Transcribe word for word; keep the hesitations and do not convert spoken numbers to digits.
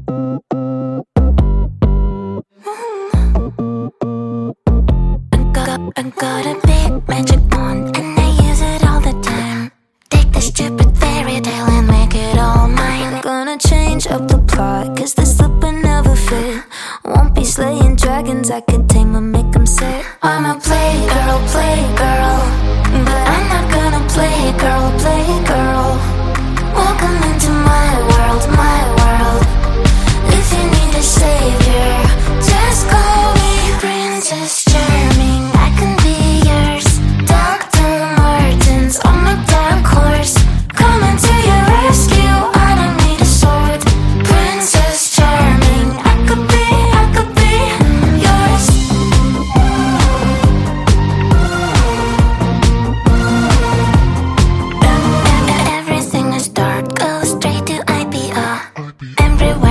I got a big magic wand and I use it all the time. Take the stupid fairy tale and make it all mine. I'm gonna change up the plot, cause the slipper never fit. Won't be slaying dragons, I could tame them, make them sit. I'm a playgirl, playgirl, but I'm not gonna play girl, play girl. Welcome into my world, my world. If you need a savior, just call me Princess Charming. I can be yours, Doctor Martens on my dark horse. Coming to your rescue, I don't need a sword. Princess Charming, I could be, I could be yours. Everything is dark, go straight to I P O. Everywhere